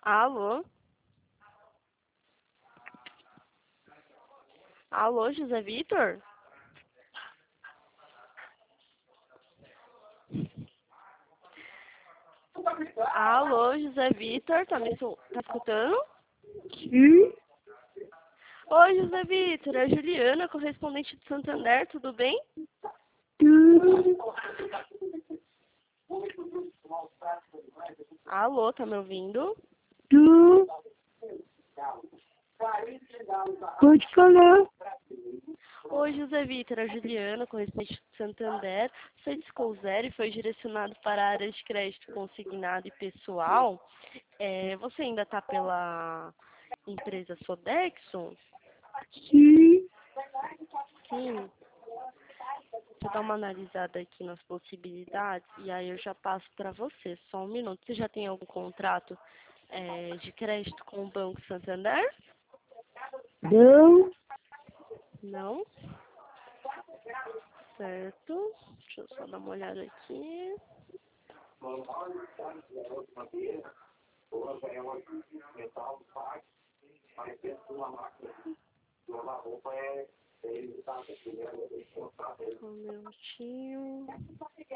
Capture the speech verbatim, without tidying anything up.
Alô? Alô, José Vitor? Alô, José Vitor, tá me su- tá escutando? Sim, Oi, José Vitor, é a Juliana, correspondente de Santander, tudo bem? sim, Alô, tá me ouvindo? sim. Pode falar. Oi, José Vitor, é a Juliana, correspondente de Santander. Você discou zero e foi direcionado para a área de crédito consignado e pessoal. É, você ainda está pela empresa Sodexo? Sim, Sim. Vou dar uma analisada aqui nas possibilidades e aí eu já passo para você. Só um minuto. Você já tem algum contrato é, de crédito com o Banco Santander? não, Não? Certo. Deixa eu só dar uma olhada aqui. Um minutinho.